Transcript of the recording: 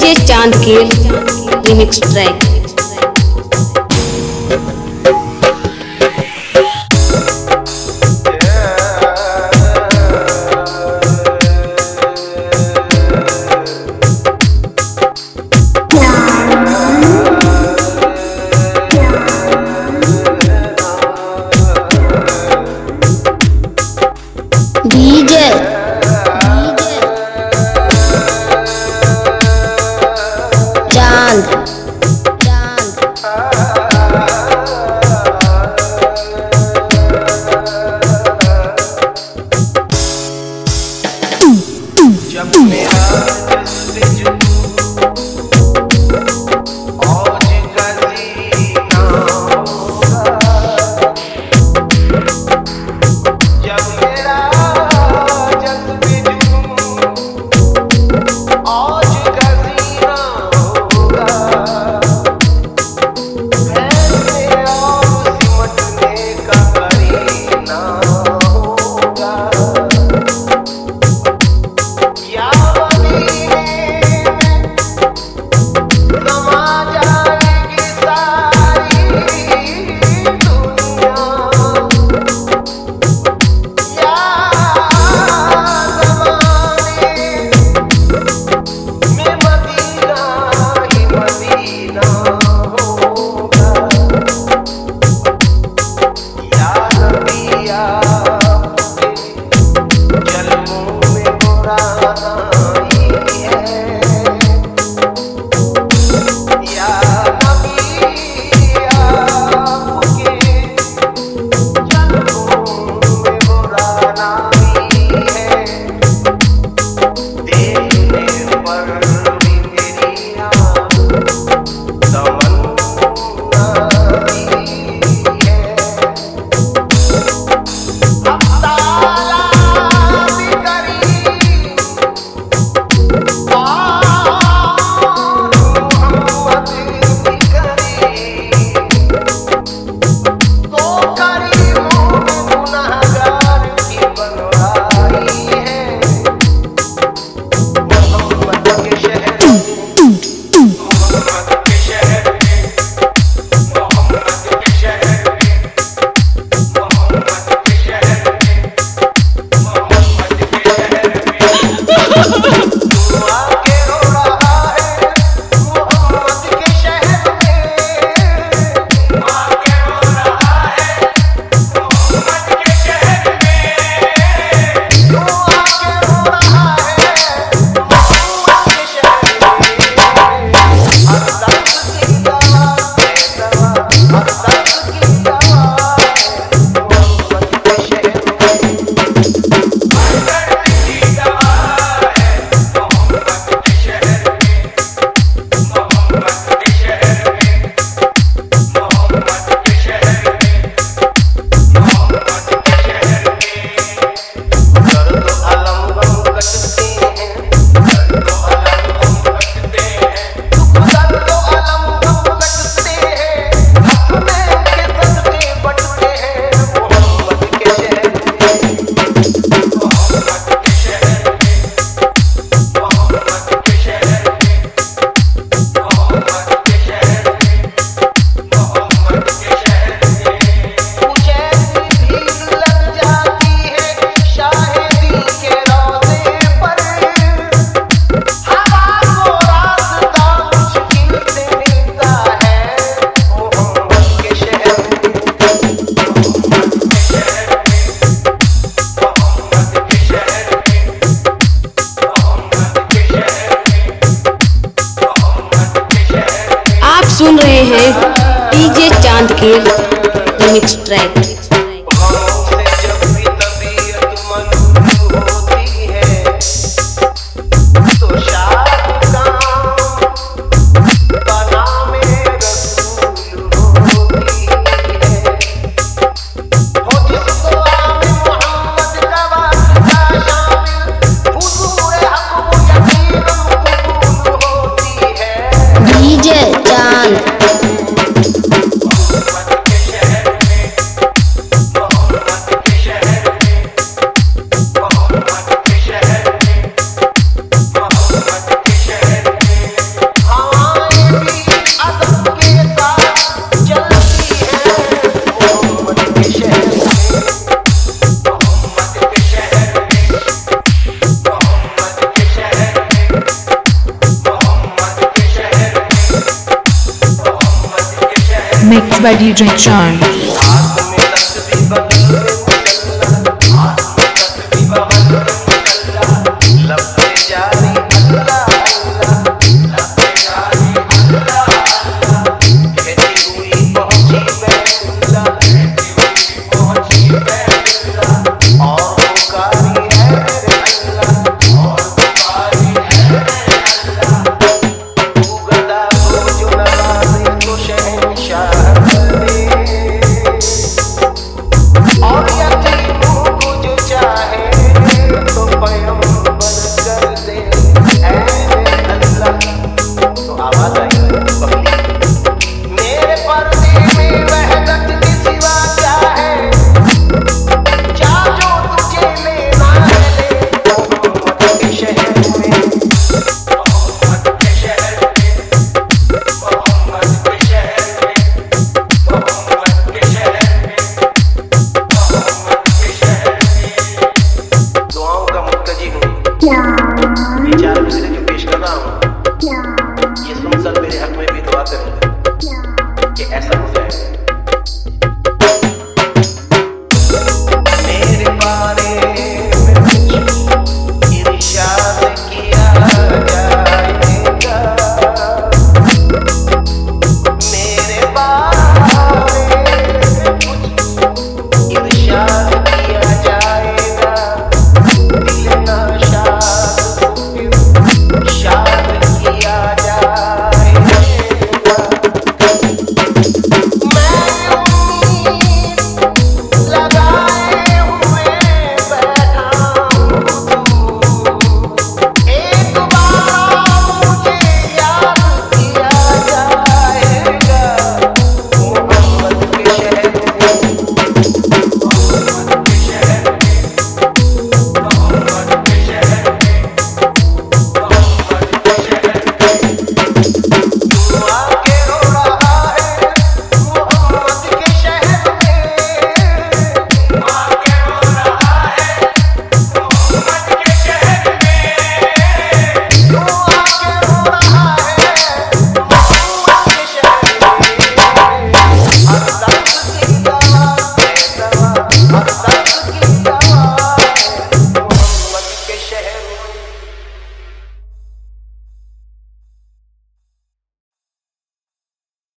DJ चांद के remix track. DJ चांद जब मेरा और जीना होगा, जब मेरा और जीना होगा, ऐसे और सिमटने का करीना होगा। क्या मदीने में समा जाएगी सारी दुनिया, या ज़माने में मदीना ही मदीना होगा। या नबी आपके जन्मों में बुराई है, या नबी आपके जन्मों में बुराई है। देखने पर भी मेरी आँख तमन्नाई है। अब ताला भी करीब मोहम्मद भी करीब, तो करीमों में गुनहगार की बनवाई है। मोहम्मद के शहर में, मोहम्मद के शहर में, मोहम्मद के शहर में, मोहम्मद के शहर में, मोहम्मद के शहर में दुआ के रो रहा है। मोहम्मद के शहर में दुआ के रो रहा है। मोहम्मद के शहर में दुआ के रो रहा है। मोहम्मद के शहर में हर दर्द की दवा है दवा, हर दर्द की दवा है मोहम्मद के शहर में। हर दर्द की दवा है मोहम्मद के शहर में, मोहम्मद के शहर में, मोहम्मद के शहर में, मोहम्मद के शहर में। दर्द अलम गम कटते हैं, दर्द अलम गम कटते हैं, दर्द अलम गम कटते हैं, हंसने के सदके बटते हैं मोहम्मद के शहर में, मोहम्मद के शहर में, मोहम्मद के शहर में, मोहम्मद के शहर में, मोहम्मद के शहर में। मुझे ऐसी भीड़ लग जाती है शाहिदी के रोज़े पर, हवा को रास्ता मुश्किल से मिलता है मोहम्मद के शहर में, मोहम्मद के शहर में, मोहम्मद के शहर में, मोहम्मद के शहर में, मोहम्मद के शहर में। आप सुन रहे हैं डीजे चांद के रिमिक्स ट्रैक। गमों से जब भी तबीयत मलूल होती है, तो शाद काम बना में रसूल होती है। हो जिसको आमिर मोहम्मद का वास्ता शामिल, हुजूर हक वो यकीनन कबूल होती है। डीजे चांद मोहम्मद के शहर में mixed by DJ Chand. हाथ में तस्बीह बगल में मुसल्ला, हाथ में तस्बीह बगल में मुसल्ला, लब पे जारी अल्लाह अल्लाह, लब पे जारी अल्लाह अल्लाह, कहती हुई पहुंची बैतुल्लाह, कहती हुई पहुंची बैतुल्लाह, और पुकारी है मेरे अल्लाह, और पुकारी है मेरे अल्लाह, तू गदा को जो नवाज़े तो शहंशाह कर दे, और यतीमों को जो चाहे तो पैगंबर कर दे, ऐ मेरे अल्लाह। तो आवाज आई बकली, मेरे पर्दे में वहदत के सिवा क्या है, जा जो तुझे लेना है ले, मोहम्मद के शहर में, मोहम्मद के शहर में, मोहम्मद के शहर में, मोहम्मद के शहर में, मोहम्मद के शहर में। दुआओं का मुर्तजी हूँ, ये 4 गुज़रे जो पेश कर रहा हूँ, ये सुन सब मेरे हक में भी दुआ करें कि ऐसा हो जाए